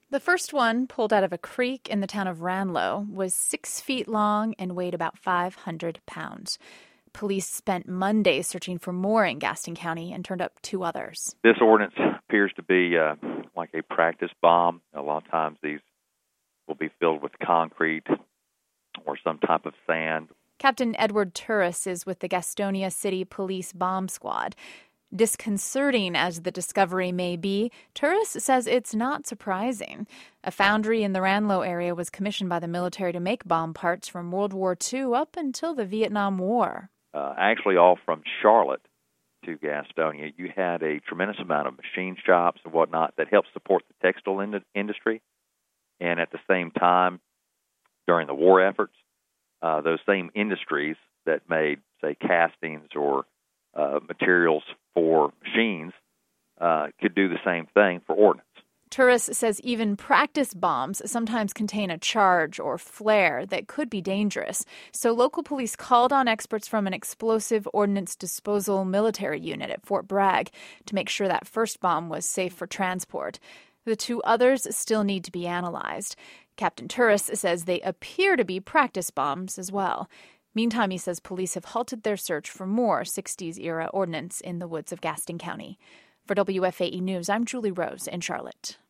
The first one, pulled out of a creek in the town of Ranlo, was 6 feet long and weighed about 500 pounds. Police spent Monday searching for more in Gaston County and turned up 2 others. This ordinance appears to be like a practice bomb. A lot of times these will be filled with concrete or some type of sand. Captain Edward Turris is with the Gastonia City Police Bomb Squad. Disconcerting as the discovery may be, Turris says it's not surprising. A foundry in the Ranlo area was commissioned by the military to make bomb parts from World War II up until the Vietnam War. Actually, all from Charlotte to Gastonia, you had a tremendous amount of machine shops and whatnot that helped support the textile industry. And at the same time, during the war efforts, those same industries that made, say, castings or materials for machines could do the same thing for ordnance. Turris says even practice bombs sometimes contain a charge or flare that could be dangerous. So local police called on experts from an explosive ordnance disposal military unit at Fort Bragg to make sure that first bomb was safe for transport. The 2 others still need to be analyzed. Captain Turris says they appear to be practice bombs as well. Meantime, he says police have halted their search for more 60s-era ordnance in the woods of Gaston County. For WFAE News, I'm Julie Rose in Charlotte.